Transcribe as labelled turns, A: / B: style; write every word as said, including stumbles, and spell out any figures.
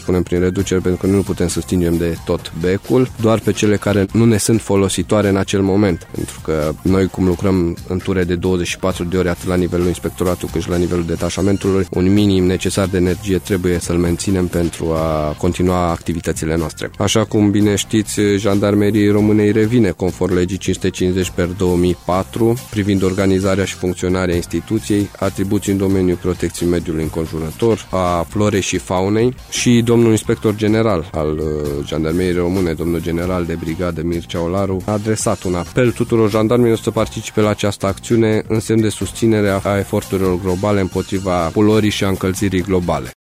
A: spunem prin reducere, pentru că nu putem să stingem de tot becul, doar pe cele care nu ne sunt folositoare în acel moment. Pentru că noi, cum lucrăm în ture de douăzeci și patru de ore, atât la nivelul inspectoratului cât și la nivelul detașamentului, un minim necesar de energie trebuie să-l menținem pentru a continua activitățile noastre. Așa cum bine știți, Jandarmeriei Române îi revine, conform legii cinci sute cincizeci pe două mii patru, privind organizarea și funcționarea instituției, atribuții în domeniul protecției mediului înconjurător, a florei și faunei, și domnul inspector general al Jandarmeriei Române, domnul general de brigadă Mircea Olaru, a adresat un apel tuturor jandarmilor să participe la această acțiune în semn de susținere a eforturilor globale împotriva poluării și a încălzirii globale.